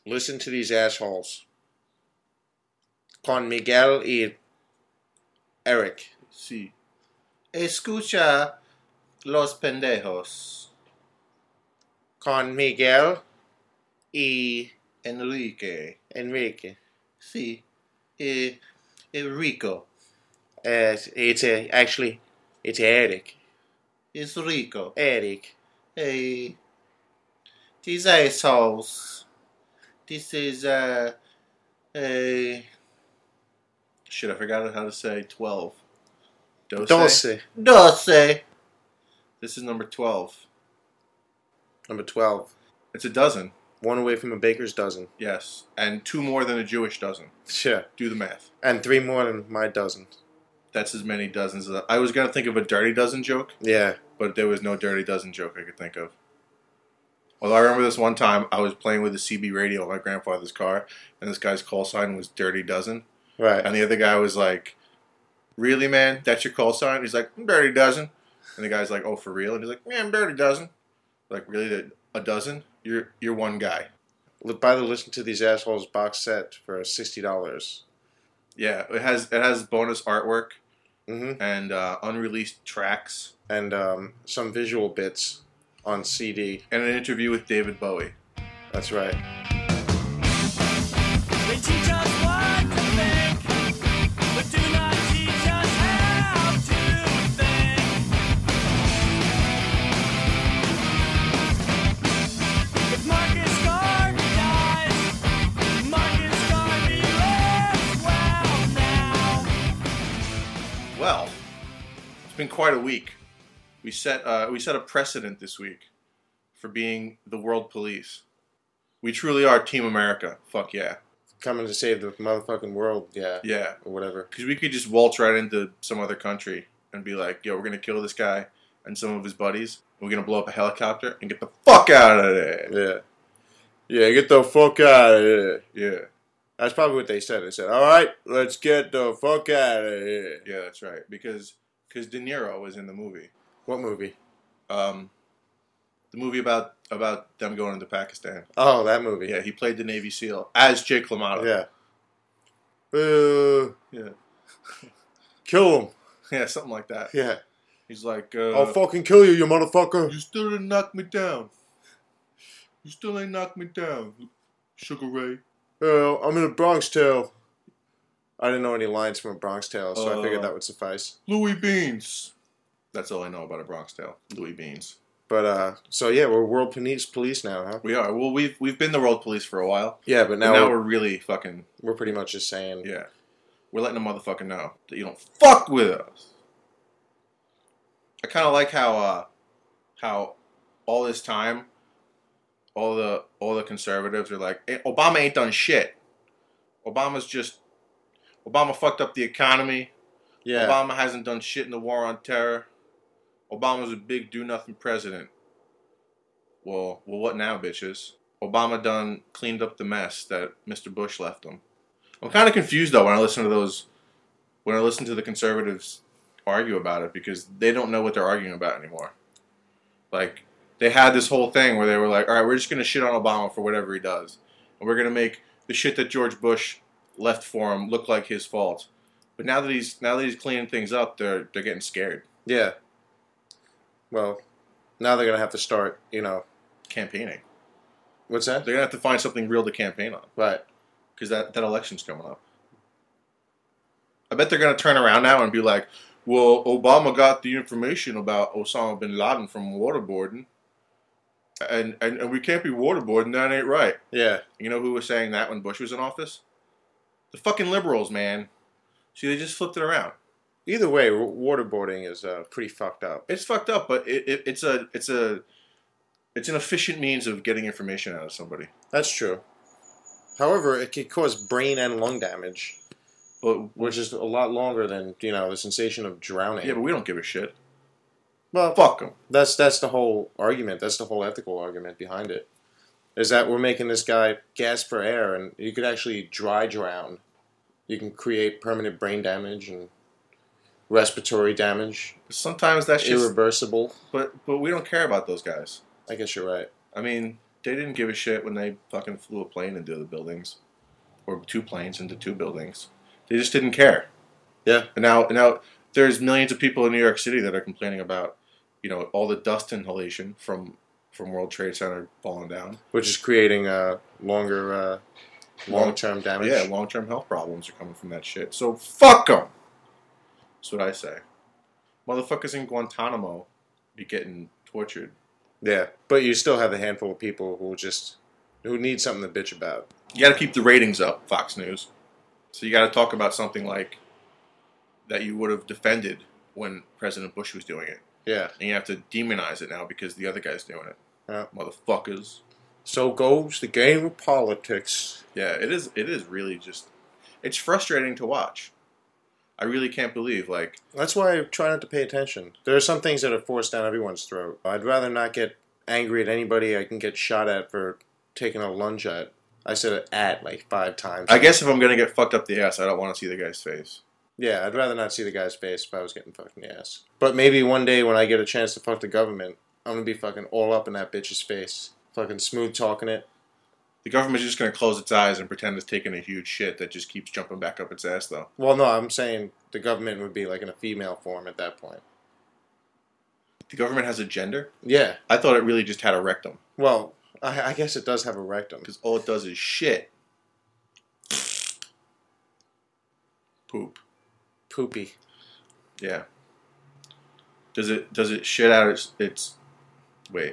Listen to these assholes. Con Miguel y Eric. Sí. Escucha los pendejos. Con Miguel y Enrique. Enrique. Sí. Rico. It's Eric. It's Rico. Eric. Hey. These assholes. This is, Shit, I forgot how to say 12. Doce. Doce. This is number 12. Number 12. It's a dozen. One away from a baker's dozen. Yes. And 2 more than a Jewish dozen. Sure. Do the math. And 3 more than my dozen. That's as many dozens as... I was going to think of a dirty dozen joke. Yeah. But there was no dirty dozen joke I could think of. Although I remember this one time, I was playing with the CB radio in my grandfather's car, and this guy's call sign was Dirty Dozen. Right. And the other guy was like, "Really, man? That's your call sign?" He's like, "Dirty Dozen." And the guy's like, "Oh, for real?" And he's like, "Yeah, I'm Dirty Dozen." Like, really? A dozen? You're one guy. Buy the Listen to These Assholes box set for $60. Yeah, it has bonus artwork Mm-hmm. and unreleased tracks. And some visual bits on CD. And an interview with David Bowie. That's right. They teach us what to think, but do not teach us how to think. If Marcus Garvey dies, Marcus Garvey lives well now. Well, it's been quite a week. We set a precedent this week for being the world police. We truly are Team America. Fuck yeah. Coming to save the motherfucking world, yeah. Yeah. Or whatever. Because we could just waltz right into some other country and be like, yo, we're going to kill this guy and some of his buddies. And we're going to blow up a helicopter and get the fuck out of there. Yeah. Yeah, get the fuck out of here. Yeah. That's probably what they said. They said, all right, let's get the fuck out of here. Yeah, that's right. Because De Niro was in the movie. What movie? The movie about them going into Pakistan. Oh, that movie. Yeah, he played the Navy SEAL as Jake LaMotta. Yeah. Yeah. Kill him. Yeah, something like that. Yeah. He's like, I'll fucking kill you, you motherfucker. you still didn't knock me down. You still ain't knocked me down, Sugar Ray. I'm in a Bronx Tale. I didn't know any lines from a Bronx Tale, so I figured that would suffice. Louis Beans. That's all I know about a Bronx Tale. Louis Beans. But, so yeah, we're world police now, huh? We are. Well, we've been the world police for a while. Yeah, but now we're really fucking... We're pretty much just saying... Yeah. We're letting the motherfucker know that you don't fuck with us. I kind of like how all this time, all the conservatives are like, hey, Obama ain't done shit. Obama fucked up the economy. Yeah. Obama hasn't done shit in the war on terror. Obama's a big do-nothing president. Well, what now, bitches? Obama done cleaned up the mess that Mr. Bush left him. I'm kind of confused, though, when I listen to the conservatives argue about it, because they don't know what they're arguing about anymore. Like, they had this whole thing where they were like, all right, we're just going to shit on Obama for whatever he does. And we're going to make the shit that George Bush left for him look like his fault. But now that he's cleaning things up, they're getting scared. Yeah. Well, now they're going to have to start, campaigning. What's that? They're going to have to find something real to campaign on. Right. Because that election's coming up. I bet they're going to turn around now and be like, well, Obama got the information about Osama bin Laden from waterboarding. And we can't be waterboarding, that ain't right. Yeah. You know who was saying that when Bush was in office? The fucking liberals, man. See, they just flipped it around. Either way, waterboarding is pretty fucked up. It's fucked up, but it's an efficient means of getting information out of somebody. That's true. However, it could cause brain and lung damage, which is a lot longer than the sensation of drowning. Yeah, but we don't give a shit. Well, fuck them. That's the whole argument. That's the whole ethical argument behind it. Is that we're making this guy gasp for air, and you could actually dry drown. You can create permanent brain damage and respiratory damage. Sometimes that's just irreversible. But we don't care about those guys. I guess you're right. I mean, They didn't give a shit when they fucking flew a plane into the buildings, or 2 planes into 2 buildings. They just didn't care. Yeah. And now there's millions of people in New York City that are complaining about, all the dust inhalation from World Trade Center falling down. Which is creating long-term damage. Yeah, long-term health problems are coming from that shit. So fuck them. That's what I say. Motherfuckers in Guantanamo be getting tortured. Yeah, but you still have a handful of people who need something to bitch about. You got to keep the ratings up, Fox News. So you got to talk about something like that you would have defended when President Bush was doing it. Yeah. And you have to demonize it now because the other guy's doing it. Yeah. Motherfuckers. So goes the game of politics. Yeah, it is really just... It's frustrating to watch. I really can't believe, That's why I try not to pay attention. There are some things that are forced down everyone's throat. I'd rather not get angry at anybody I can get shot at for taking a lunge at. I said at 5 times. I guess if I'm going to get fucked up the ass, I don't want to see the guy's face. Yeah, I'd rather not see the guy's face if I was getting fucked in the ass. But maybe one day when I get a chance to fuck the government, I'm going to be fucking all up in that bitch's face. Fucking smooth talking it. The government's just going to close its eyes and pretend it's taking a huge shit that just keeps jumping back up its ass, though. Well, no, I'm saying the government would be in a female form at that point. The government has a gender? Yeah. I thought it really just had a rectum. Well, I guess it does have a rectum. Because all it does is shit. Poop. Poopy. Yeah. Does it shit out its wait.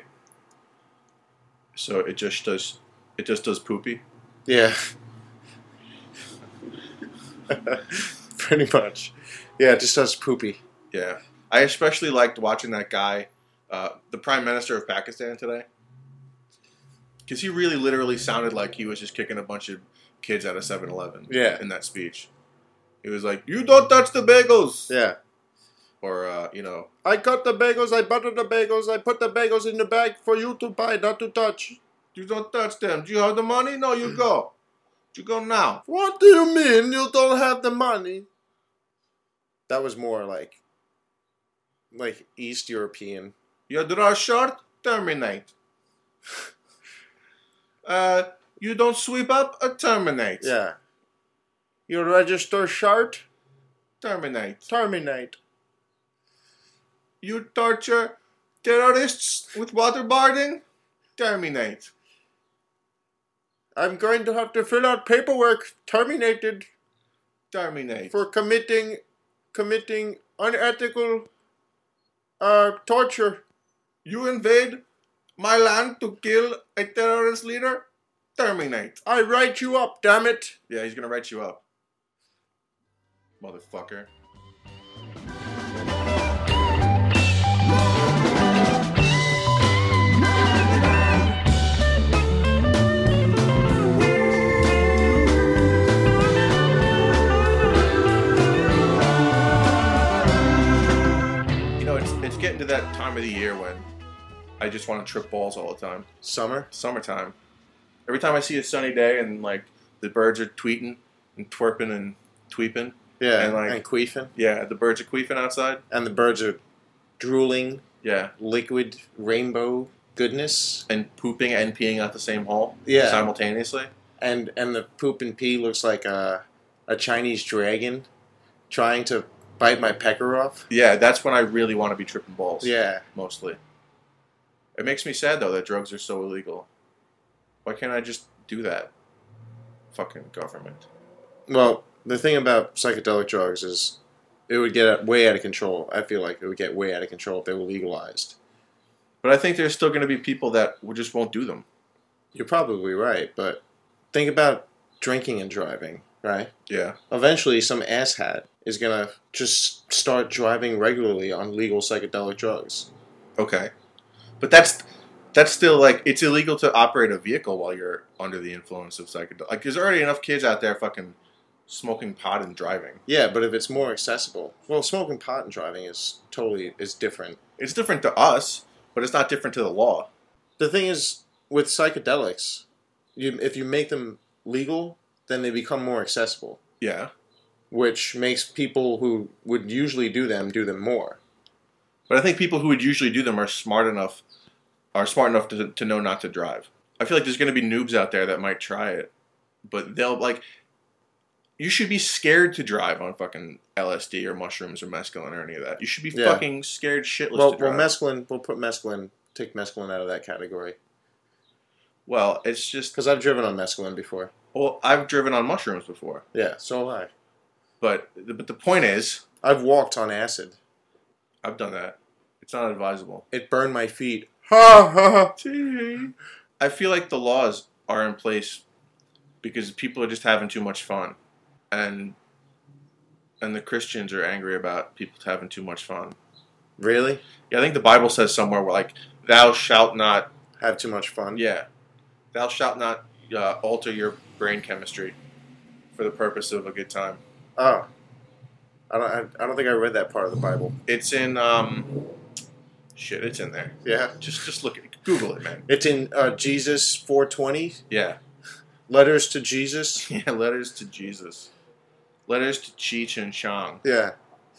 So it just does poopy? Yeah. Pretty much. Yeah, it just does poopy. Yeah. I especially liked watching that guy, the Prime Minister of Pakistan today. Because he really literally sounded like he was just kicking a bunch of kids out of 7-Eleven. Yeah. In that speech. He was like, "You don't touch the bagels!" Yeah. Or, I cut the bagels, I butter the bagels, I put the bagels in the bag for you to buy, not to touch. "You don't touch them. Do you have the money? No, you go. You go now." What do you mean you don't have the money? That was more like East European. You draw short? Terminate. You don't sweep up? Terminate. Yeah. You register short? Terminate. Terminate. You torture terrorists with waterboarding? Terminate. I'm going to have to fill out paperwork. Terminated. Terminate. For committing unethical torture. You invade my land to kill a terrorist leader? Terminate. I write you up, damn it. Yeah, he's gonna write you up. Motherfucker. It's getting to that time of the year when I just want to trip balls all the time. Summertime. Every time I see a sunny day and the birds are tweeting and twerping and tweeping. Yeah, and queefing. Yeah, the birds are queefing outside. And the birds are drooling. Yeah. Liquid rainbow goodness. And pooping and peeing out the same hole. Yeah. Simultaneously. And the poop and pee looks like a Chinese dragon trying to bite my pecker off. Yeah, that's when I really want to be tripping balls. Yeah. Mostly. It makes me sad, though, that drugs are so illegal. Why can't I just do that? Fucking government. Well, the thing about psychedelic drugs is it would get way out of control. I feel like it would get way out of control if they were legalized. But I think there's still going to be people that just won't do them. You're probably right, but think about drinking and driving, right? Yeah. Eventually, some asshat is going to just start driving regularly on legal psychedelic drugs. Okay. But that's still, it's illegal to operate a vehicle while you're under the influence of psychedelics. There's already enough kids out there fucking smoking pot and driving. Yeah, but if it's more accessible. Well, smoking pot and driving is different. It's different to us, but it's not different to the law. The thing is, with psychedelics, if you make them legal, then they become more accessible. Yeah. Which makes people who would usually do them more. But I think people who would usually do them are smart enough to know not to drive. I feel like there's going to be noobs out there that might try it, but they'll like. You should be scared to drive on fucking LSD or mushrooms or mescaline or any of that. You should be fucking scared shitless Well, to drive. mescaline. We'll put mescaline. Take mescaline out of that category Well, it's just. because I've driven on mescaline before. Well, I've driven on mushrooms before, Yeah, so have I. but the point is, I've walked on acid. I've done that. It's not advisable. It burned my feet. Ha ha. I feel like the laws are in place because people are just having too much fun, and the Christians are angry about people having too much fun. Really? Yeah, I think the Bible says somewhere where like, "Thou shalt not." Have too much fun? Yeah, thou shalt not alter your brain chemistry for the purpose of a good time. Oh. I don't think I read that part of the Bible. It's in shit. It's in there. Yeah. Just look at it. Google it, man. It's in Jesus 420. Yeah. Letters to Jesus. Yeah. Letters to Jesus. Letters to Cheech and Chong. Yeah.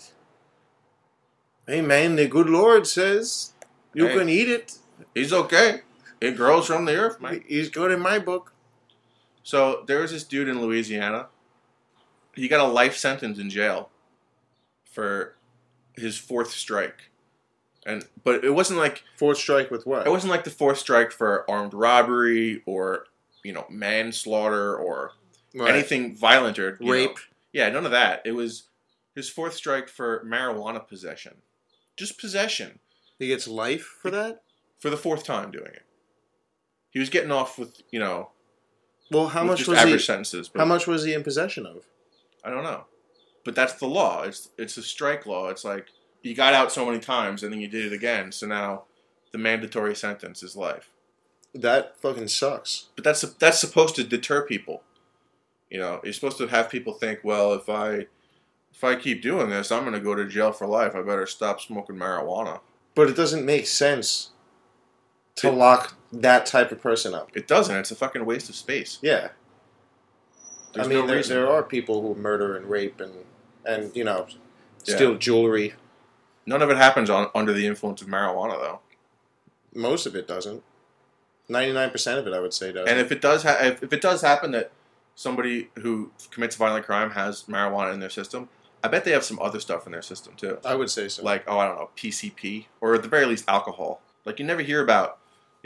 Hey man, the good Lord says you Hey. can eat it. He's okay. It grows from the earth, man. He's good in my book. So there was this dude in Louisiana. He got a life sentence in jail for his fourth strike, but it wasn't like Fourth strike with what? the fourth strike for armed robbery or manslaughter or Right. anything violent or Rape. Yeah, none of that. It was his fourth strike for marijuana possession, just possession He gets life for that? for the fourth time doing it. He was getting off with Well, how with much just was average he? sentences. But How much was he in possession of? I don't know. But that's the law. It's a strike law. It's like you got out so many times and then you did it again. So now the mandatory sentence is life. That fucking sucks. But that's supposed to deter people. You're supposed to have people think, well, if I keep doing this, I'm going to go to jail for life. I better stop smoking marijuana. But it doesn't make sense to lock that type of person up. It doesn't. It's a fucking waste of space. Yeah. There's I mean, no reason. there are people who murder and rape and steal jewelry. None of it happens under the influence of marijuana, though. Most of it doesn't. 99% of it, I would say, does. And if it does, if it does happen that somebody who commits violent crime has marijuana in their system, I bet they have some other stuff in their system too. I would say so. Like, I don't know, PCP, or at the very least, alcohol. Like, you never hear about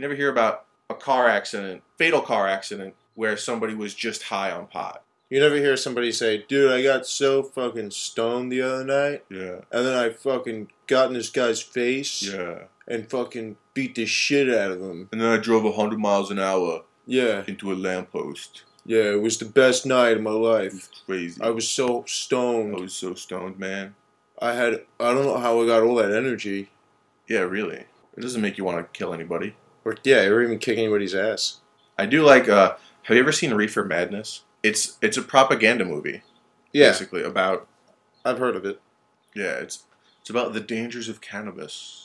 a car accident, fatal car accident, where somebody was just high on pot. You never hear somebody say, dude, I got so fucking stoned the other night, Yeah. and then I fucking got in this guy's face Yeah. and fucking beat the shit out of him. And then I drove 100 miles an hour Yeah. into a lamppost. Yeah, it was the best night of my life. It's crazy. I was so I stoned. was so stoned, man. I don't know how I got all that energy. Yeah, really. It doesn't make you want to kill anybody. Or even kick anybody's ass. I do like, have you ever seen Reefer Madness? It's a propaganda movie. Yeah, Basically, about, I've heard of it. yeah, it's about the dangers of cannabis.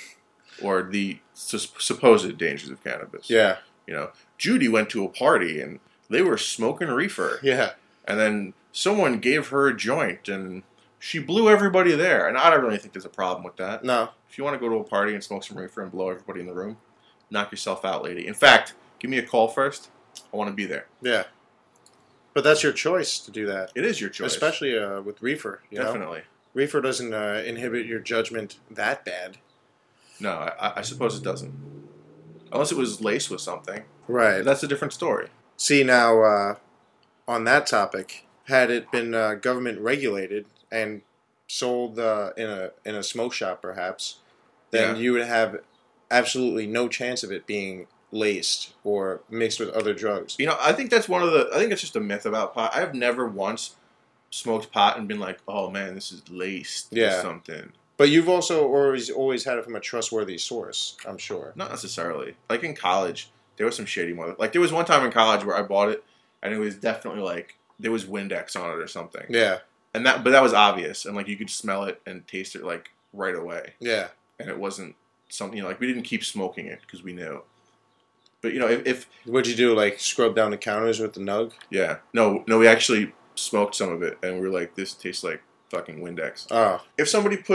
Or the supposed dangers of cannabis. Yeah, Judy went to a party and they were smoking reefer. yeah. And then someone gave her a joint and she blew everybody there. And I don't really think there's a problem with that. No, If you want to go to a party and smoke some reefer and blow everybody in the room, knock yourself out, lady. In fact, give me a call first. I want to be there. yeah. But that's your choice to do that. It is your choice. Especially with reefer. You know? Definitely. Reefer doesn't inhibit your judgment that bad. No, I suppose it doesn't. Unless it was laced with something. Right. That's a different story. See, now, on that topic, had it been government regulated and sold in a smoke shop, perhaps, then Yeah. you would have absolutely no chance of it being laced or mixed with other drugs. I think that's I think it's just a myth about pot. I've never once smoked pot and been like, oh man, this is laced Yeah. with something. But you've also always had it from a trustworthy source, I'm sure. Not necessarily. Like in college, there was some shady mother. Like there was one time in college where I bought it and it was definitely like, there was Windex on it or something. Yeah, But that was obvious. And like you could smell it and taste it like right away. yeah. And it wasn't something, like we didn't keep smoking it because we knew. But if What'd you do, like scrub down the counters with the nug? yeah. No, we actually smoked some of it and we were like, this tastes like fucking Windex. Oh, If somebody put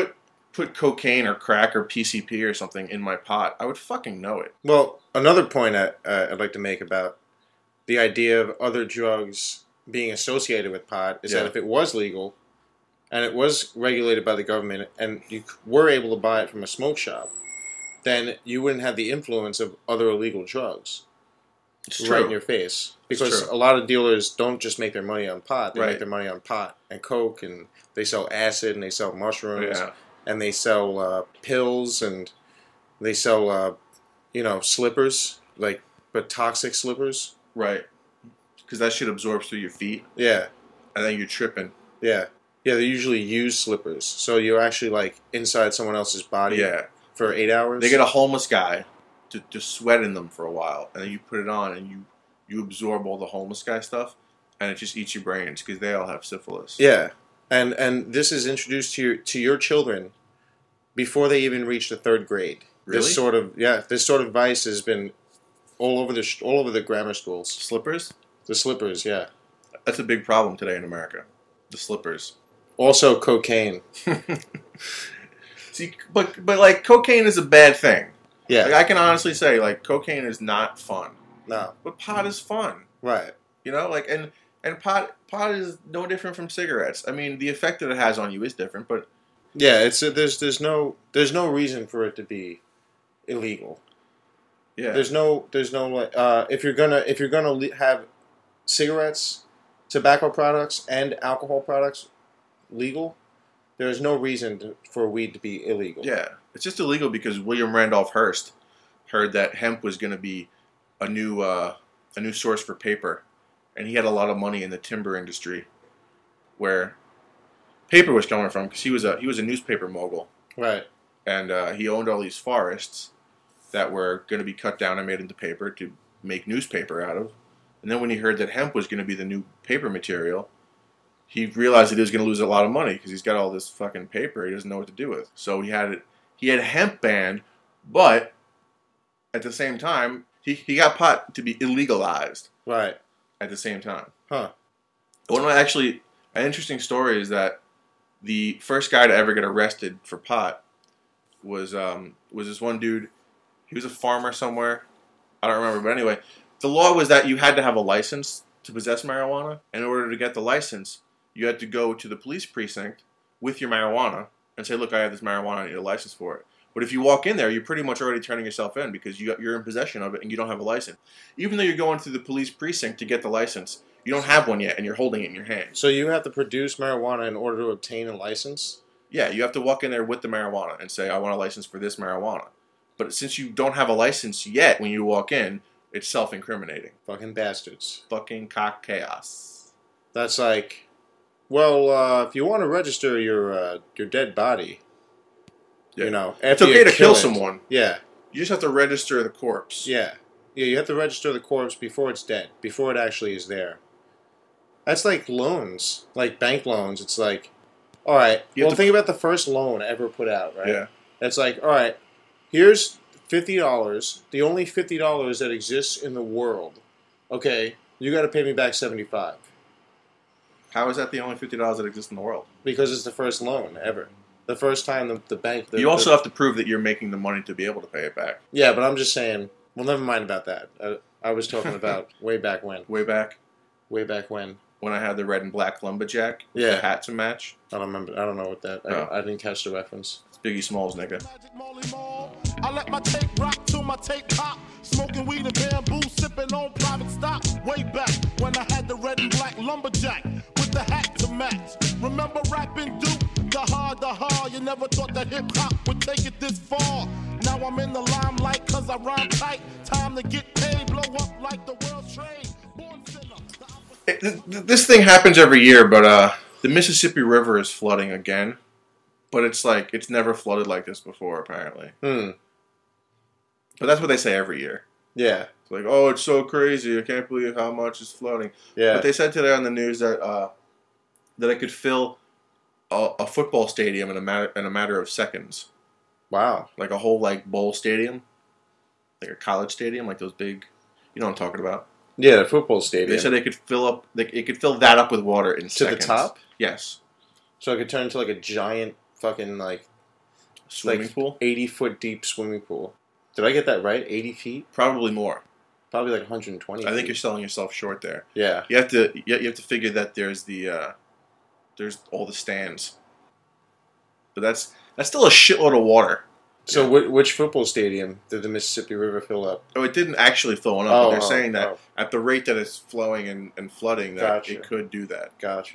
put cocaine or crack or PCP or something in my pot, I would fucking know it. Well, another point I'd like to make about the idea of other drugs being associated with pot is that if it was legal and it was regulated by the government and you were able to buy it from a smoke shop, then you wouldn't have the influence of other illegal drugs right in your face. Because a lot of dealers don't just make their money on pot. They make their money on pot and coke, and they sell acid, and they sell mushrooms, and they sell pills, and they sell, slippers, but toxic slippers. Right. Because that shit absorbs through your feet. Yeah. And then you're tripping. Yeah. Yeah, they usually use slippers. So you're actually, inside someone else's body for 8 hours. They get a homeless guy to just sweat in them for a while, and then you put it on, and you absorb all the homeless guy stuff, and it just eats your brains, because they all have syphilis. Yeah. And this is introduced to your children before they even reach the 3rd grade. Really? This sort of vice has been all over the grammar schools. Slippers? The slippers, yeah. That's a big problem today in America. The slippers. Also cocaine. See, but cocaine is a bad thing. Yeah. I can honestly say, cocaine is not fun. No. But pot is fun. Right. And pot is no different from cigarettes. I mean, the effect that it has on you is different, but yeah, there's no reason for it to be illegal. Yeah. There's no if you're gonna have cigarettes, tobacco products, and alcohol products legal, there's no reason for weed to be illegal. Yeah, it's just illegal because William Randolph Hearst heard that hemp was going to be a new source for paper, and he had a lot of money in the timber industry, where paper was coming from, because he was a newspaper mogul. Right. And he owned all these forests that were going to be cut down and made into paper to make newspaper out of. And then when he heard that hemp was going to be the new paper material, he realized that he was going to lose a lot of money because he's got all this fucking paper he doesn't know what to do with. So he had hemp banned, but at the same time, he got pot to be illegalized. Right. At the same time. Huh. An interesting story is that the first guy to ever get arrested for pot was this one dude. He was a farmer somewhere. I don't remember, but anyway, the law was that you had to have a license to possess marijuana. And in order to get the license, you had to go to the police precinct with your marijuana and say, look, I have this marijuana, I need a license for it. But if you walk in there, you're pretty much already turning yourself in because you're in possession of it and you don't have a license. Even though you're going through the police precinct to get the license, you don't have one yet and you're holding it in your hand. So you have to produce marijuana in order to obtain a license? Yeah, you have to walk in there with the marijuana and say, I want a license for this marijuana. But since you don't have a license yet when you walk in, it's self-incriminating. Fucking bastards. Fucking cock chaos. That's like, well, if you want to register your dead body, yeah. After it's okay to kill someone. Yeah. You just have to register the corpse. Yeah. Yeah, you have to register the corpse before it's dead, before it actually is there. That's like loans, like bank loans. It's like, all right, think about the first loan ever put out, right? Yeah. It's like, all right, here's $50, the only $50 that exists in the world. Okay, you got to pay me back $75. How is that the only $50 that exists in the world? Because it's the first loan ever. The first time the bank... You also have to prove that you're making the money to be able to pay it back. Yeah, but I'm just saying... Well, never mind about that. I was talking about way back when. Way back? Way back when. When I had the red and black lumberjack? Yeah. The hat to match? I don't remember. I don't know what that... I didn't catch the reference. It's Biggie Smalls, nigga. I let my tape rock till my tape pop. Smoking weed and bamboo, sipping on private stock. Way back when I had the red and black lumberjack with the hat to match. Remember rapping Duke? The hard, you never thought that hip-hop would take it this far. Now I'm in the limelight cause I rhyme tight. Time to get paid, blow up like the world's trade. Born sinner. This thing happens every year, but the Mississippi River is flooding again. But it's never flooded like this before, apparently. But that's what they say every year. Yeah. It's like, oh, it's so crazy. I can't believe how much is flooding. Yeah. But they said today on the news that it could fill a football stadium in a matter of seconds. Wow. Like a whole bowl stadium, like a college stadium, like those big. You know what I'm talking about? Yeah, the football stadium. They said it could fill that up with water in seconds. To the top? Yes. So it could turn into like a giant fucking Swimming like pool? 80-foot deep swimming pool. Did I get that right? 80 feet? Probably more. Probably like 120 I think feet. you're selling yourself short there. Yeah. You have to figure that there's all the stands. But that's still a shitload of water. So which football stadium did the Mississippi River fill up? Oh, it didn't actually fill one up, but they're Oh, saying that oh. at the rate that it's flowing and flooding, that Gotcha. it could do that. Gotcha.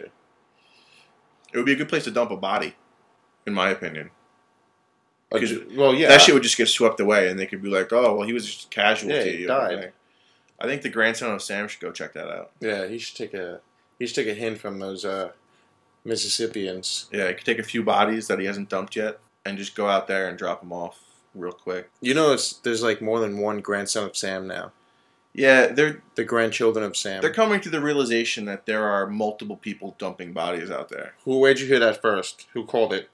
It would be a good place to dump a body, in my opinion. Because Well, yeah. that shit would just get swept away, and they could be like, "Oh, well, he was just a casualty." Yeah, he of the died. thing. I think the grandson of Sam should go check that out. Yeah, he should take a hint from those Mississippians. Yeah, he could take a few bodies that he hasn't dumped yet, and just go out there and drop them off real quick. You know, there's like more than one grandson of Sam now. Yeah, they're The grandchildren of Sam. coming to the realization that there are multiple people dumping bodies out there. Where'd you hear that first? Who called it?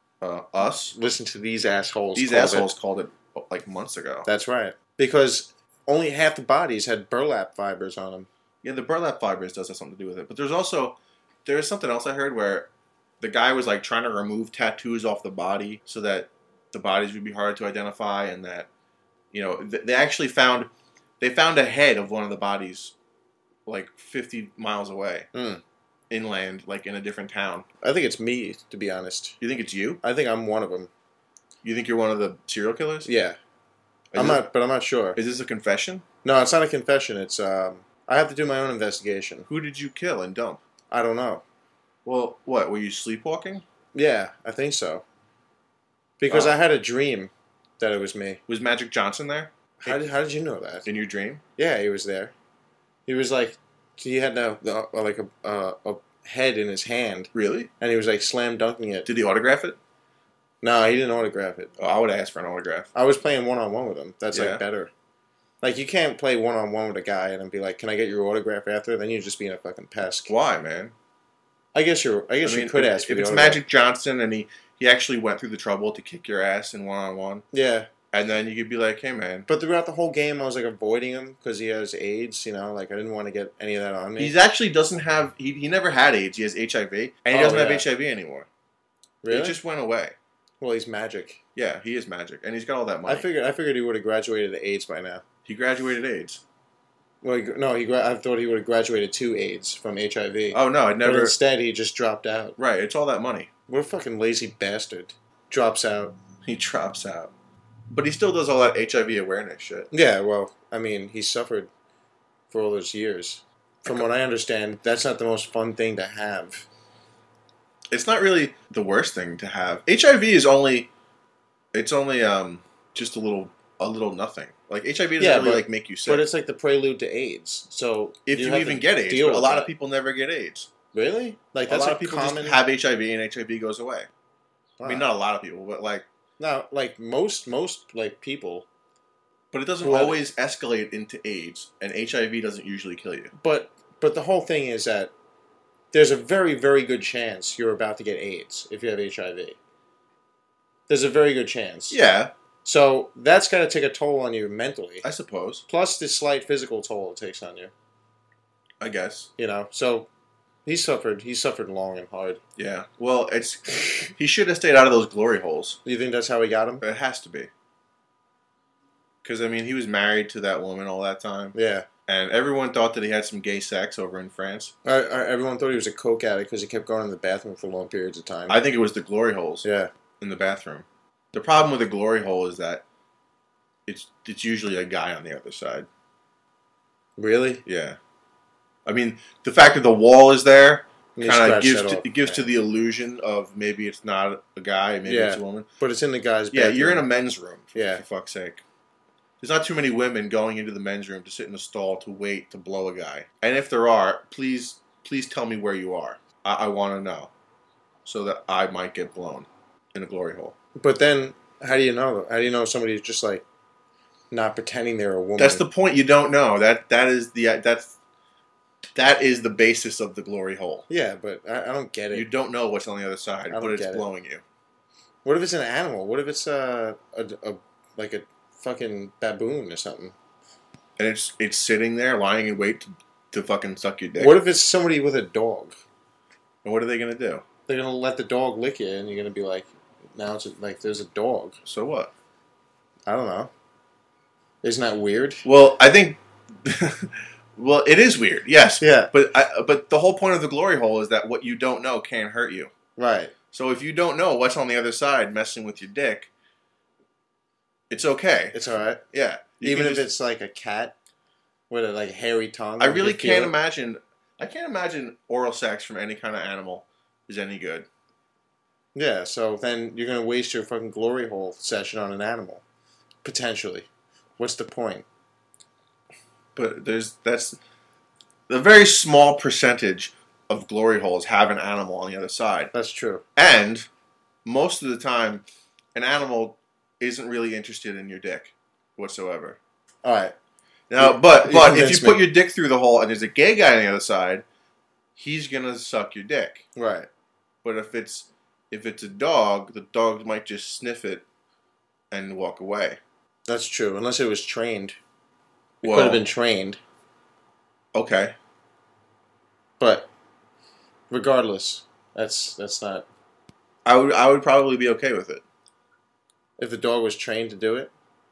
Us. Listen to these assholes. These called assholes it. called it like months ago. That's right. Because only half the bodies had burlap fibers on them. Yeah, the burlap fibers does have something to do with it. But there's something else I heard where the guy was like trying to remove tattoos off the body so that the bodies would be harder to identify, and that they actually found a head of one of the bodies like 50 miles away inland, like in a different town. I think it's me, to be honest. You think it's you? I think I'm one of them. You think you're one of the serial killers? Yeah. Is I'm this- not, but I'm not sure. Is this a confession? No, it's not a confession. It's I have to do my own investigation. Who did you kill and dump? I don't know. Well, what, were you sleepwalking? Yeah, I think so. Because Oh. I had a dream that it was me. Was Magic Johnson there How did you know that? in your dream? Yeah, he was there. He was like, he had like a head in his hand, Really? and he was like slam dunking it. Did he autograph it? No, he didn't autograph it. Oh, I would ask for an autograph. I was playing one-on-one with him. That's Yeah. like better. Like, you can't play one-on-one with a guy and then be like, "Can I get your autograph after?" Then you're just being a fucking pest. Why, man? I guess you could ask for if the it's autograph. Magic Johnson and he actually went through the trouble to kick your ass in one-on-one, Yeah, and then you could be like, "Hey, man, but throughout the whole game, I was like avoiding him because he has AIDS. You know, like I didn't want to get any of that on me. he's actually doesn't have he never had AIDS. He has HIV, and he Oh, doesn't have yeah. HIV anymore. Really? It just went away. Well, he's magic. Yeah, he is Magic, and he's got all that money. I figured he would have graduated to AIDS by now. He graduated AIDS. Well, I thought he would have graduated to AIDS from HIV. Oh no, it But never. instead, he just dropped out. Right, it's all that money. What a fucking lazy bastard. Drops out. He drops out, but he still does all that HIV awareness shit. Yeah, well, I mean, he suffered for all those years. From what I understand, that's not the most fun thing to have. It's not really the worst thing to have. HIV is only, it's only just a little nothing. Like HIV doesn't Yeah, really but- like make you sick. But it's like the prelude to AIDS. So if you have even to get AIDS, deal but a with lot that. of people never get AIDS. Really? Like A that's lot a of people common. just have HIV and HIV goes away. I mean, Wow. not a lot of people, but like, No, like most like people. but it doesn't Well, always escalate into AIDS, and HIV doesn't usually kill you. But the whole thing is that there's a very, very good chance you're about to get AIDS if you have HIV. There's a very good chance. Yeah, So that's got to take a toll on you mentally. I suppose. Plus the slight physical toll it takes on you. I guess. You know, so he suffered long and hard. Yeah. Well, he should have stayed out of those glory holes. Do you think that's how he got him? It has to be. Because, I mean, he was married to that woman all that time. Yeah. And everyone thought that he had some gay sex over in France. Everyone thought he was a coke addict because he kept going to the bathroom for long periods of time. I think it was the glory holes Yeah. in the bathroom. The problem with the glory hole is that it's usually a guy on the other side. Really? Yeah. I mean, the fact that the wall is there And he kind of scratched that off. gives to the illusion of maybe it's not a guy, maybe it's a woman. But it's in the guy's Yeah, bathroom. you're in a men's room, Yeah. for fuck's sake. There's not too many women going into the men's room to sit in a stall to wait to blow a guy. And if there are, please tell me where you are. I want to know. So that I might get blown in a glory hole. But then, how do you know? How do you know somebody's just like not pretending they're a woman? That's the point. You don't know. That is the basis of the glory hole. Yeah, but I don't get it. You don't know what's on the other side, I don't but it's get it. blowing you. What if it's an animal? What if it's like a fucking baboon or something? And it's sitting there lying in wait to fucking suck your dick. What if it's somebody with a dog? And what are they gonna do? They're gonna let the dog lick you, and you're gonna be like, Now it's like there's a dog. So what? I don't know. Isn't that weird? Well, I think. Well, it is weird. Yes. Yeah. But the whole point of the glory hole is that what you don't know can't hurt you. Right. So if you don't know what's on the other side messing with your dick, it's okay. It's all right. Yeah. You Even can if just- it's like a cat with a like hairy tongue. I you really can feel can't it. imagine. I can't imagine oral sex from any kind of animal is any good. Yeah, so then you're going to waste your fucking glory hole session on an animal. Potentially. What's the point? But that's a very small percentage of glory holes have an animal on the other side. That's true. And most of the time, an animal isn't really interested in your dick whatsoever. All right. Now, You but if convinced you put me. your dick through the hole and there's a gay guy on the other side, he's gonna suck your dick. Right. But if it's a dog, the dog might just sniff it and walk away. That's true. Unless it was trained. It Well- could have been trained. Okay. But regardless, that's not. I would probably be okay with it. If the dog was trained to do it,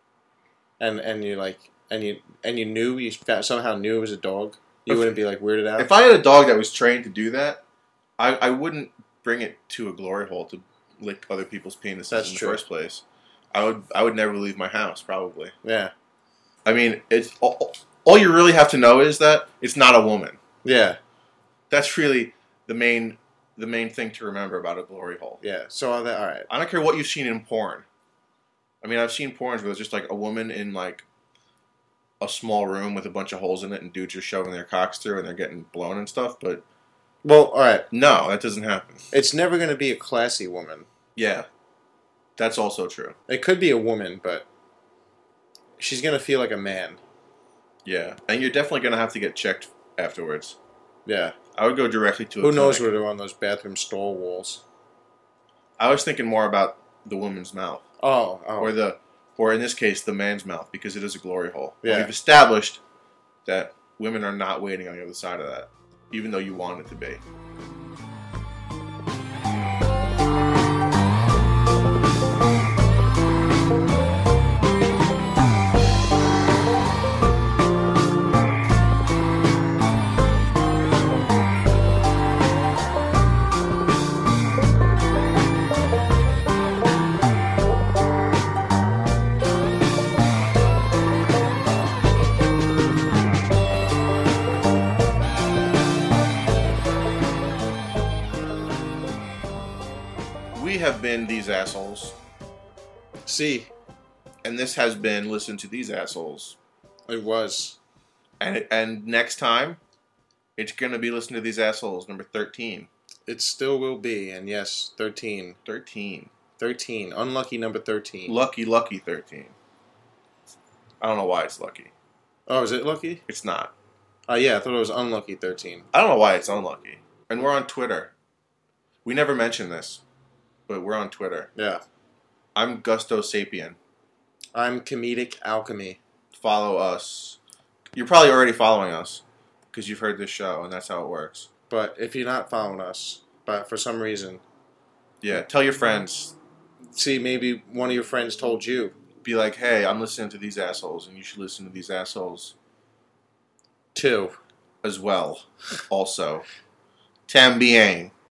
and you like and you knew somehow knew it was a dog, you If- wouldn't be like weirded out. If I had a dog that was trained to do that, I wouldn't bring it to a glory hole to lick other people's penises That's in the true. first place. I would never leave my house, probably. Yeah. I mean, it's all you really have to know is that it's not a woman. Yeah. That's really the main thing to remember about a glory hole. Yeah. So all right. I don't care what you've seen in porn. I mean, I've seen porns where it's just like a woman in like a small room with a bunch of holes in it and dudes are shoving their cocks through and they're getting blown and stuff, but Well, all right. no, that doesn't happen. It's never going to be a classy woman. Yeah. That's also true. It could be a woman, but she's going to feel like a man. Yeah. And you're definitely going to have to get checked afterwards. Yeah. I would go directly to a Who knows clinic. what are on those bathroom stall walls? I was thinking more about the woman's mouth. Oh. Or in this case, the man's mouth, because it is a glory hole. Yeah. We've established that women are not waiting on the other side of that, even though you want it to be. We have been these assholes, See, and this has been Listen to These Assholes. it was. And next time, it's going to be Listen to These Assholes, number 13. It still will be. And yes, 13. 13. 13. Unlucky number 13. Lucky 13. I don't know why it's lucky. Oh, is it lucky? It's not. Yeah, I thought it was unlucky 13. I don't know why it's unlucky. And we're on Twitter. We never mention this, but we're on Twitter. Yeah. I'm Gusto Sapien. I'm Comedic Alchemy. Follow us. You're probably already following us because you've heard this show, and that's how it works. But if you're not following us, but for some reason, Yeah, tell your friends. see, maybe one of your friends told you. Be like, hey, I'm listening to these assholes, and you should listen to these assholes Too. as well. Also, también.